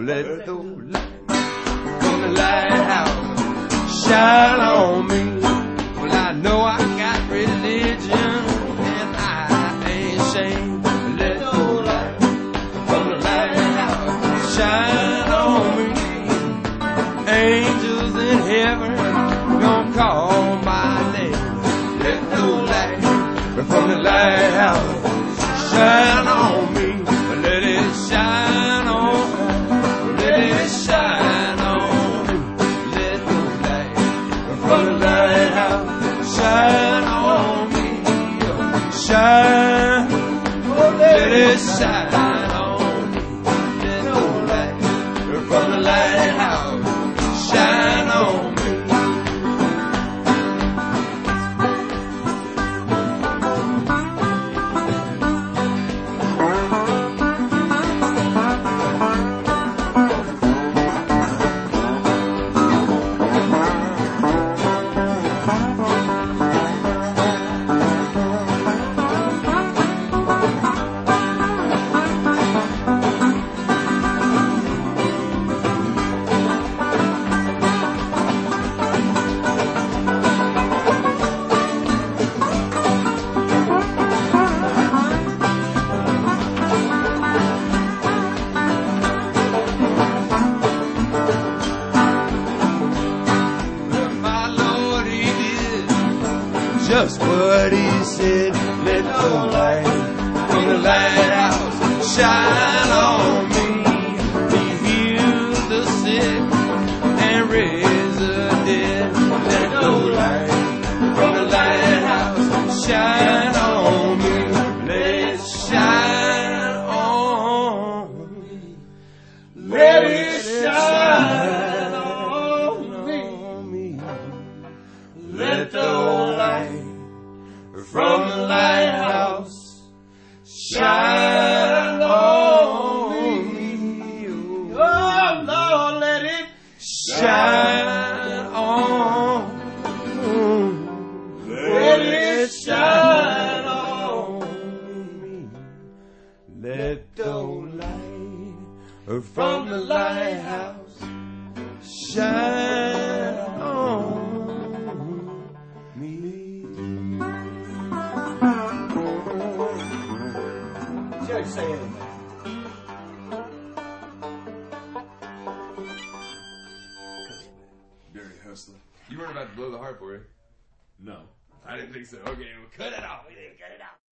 Let the light from the lighthouse shine on me. Well, I know I got religion and I ain't ashamed. Let the light from the lighthouse shine on me. Angels in heaven gonna call my name. Let the light from the lighthouse shine on me. Let it shine on. Let it shine on me. Let the light from the lighthouse shine on me. Shine. Let it shine on me. Let the light from the lighthouse shine on me. Just what he said. Let the light from the lighthouse shine on me. He heals the sick and raises the dead. Let the light from the lighthouse shine on me. Let it shine on me. Let it shine on me. Let the light from the lighthouse shine on me. Oh Lord, let it shine on. Let it shine on me. Let the light from the lighthouse shine on me. Judge, say anything. Dirty hustler. You weren't about to blow the harp, were you? No. I didn't think so. Okay, well, cut it off.